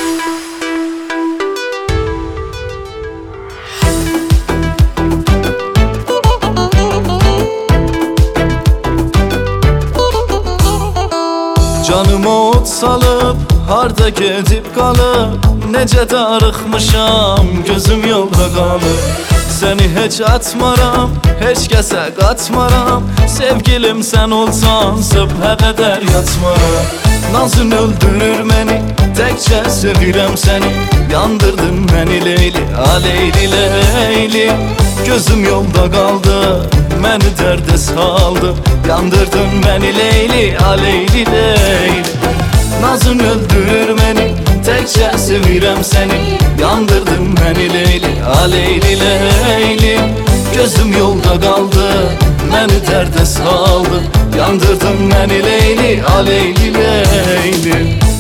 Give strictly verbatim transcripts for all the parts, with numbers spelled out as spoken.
Canıma ot salıp harda gedib qalıb, necə darıxmışam, gözüm yolda qalıb. Səni heç atmaram, heç kəsə qatmaram, sevgilim sən olsan sübhə qədər yatmaram. Nazın öldürür məni, təkcə sevirəm səni, yandırdın məni Leyli, a Leyli, Leyli. Gözüm yolda qaldı, məni dərdə saldı, yandırdın məni Leyli, a Leyli, Leyli. Nazın öldürür məni, təkcə sevirəm səni, yandırdın məni Leyli, a Leyli, Leyli. Gözüm yolda qaldı, məni dərdə saldı, yandırdın məni Leyli, a Leyli, Leyli.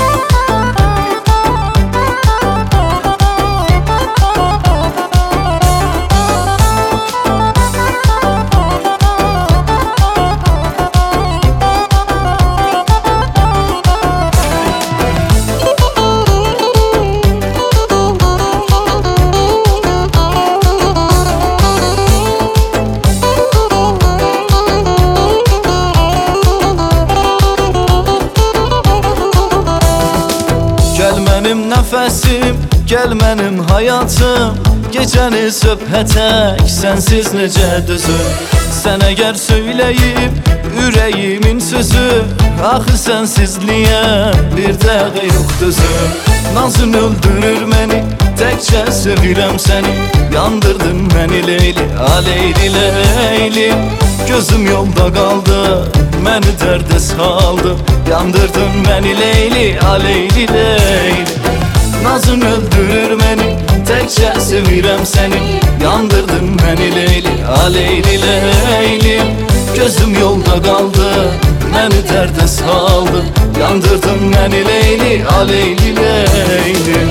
Gəl mənim nəfəsim, gəl mənim həyatım, gecəni söbhə tək sənsiz necə düzüm. Sən əgər söyləyib ürəyimin sözü, axı sənsizliyə bir dəqiqə yox düzüm. Nazın öldürür məni, təkcə sevirəm səni, yandırdın məni Leyli, a Leyli, Leyli. Gözüm yolda qaldı, məni dərdə saldı, yandırdın məni Leyli, a Leyli, Leyli. Nazın öldürür məni, təkcə sevirəm səni, yandırdın məni Leyli, a Leyli, Leyli. Gözüm yolda qaldı, məni dərdə saldı, yandırdın məni Leyli, a Leyli, Leyli.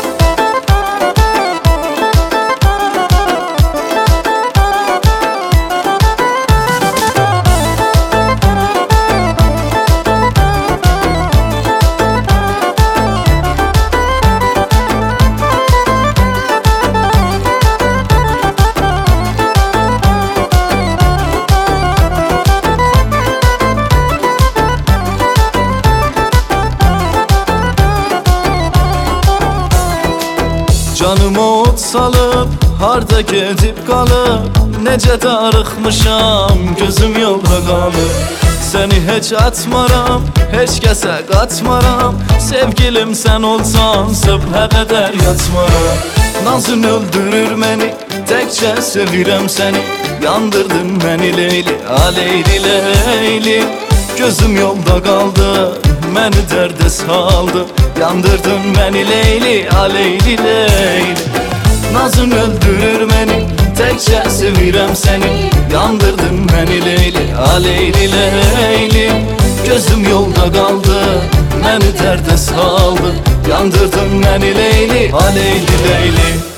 Canıma ot salıp harda gedib qalıb, necə darıxmışam, gözüm yolda qalıb. Səni heç atmaram, heç kəsə qatmaram, sevgilim sən olsan sübhə qədər yatmaram. Nazın öldürür məni, təkcə sevirəm səni, yandırdın məni Leyli, a Leyli, Leyli. Gözüm yolda qaldı, məni dərdə saldı, yandırdın məni Leyli, a Leyli, Leyli. Nazın öldürür məni, təkcə sevirəm səni, yandırdın məni Leyli, a Leyli, Leyli. Gözüm yolda qaldı, məni dərdə saldı, yandırdın məni Leyli, a Leyli, Leyli.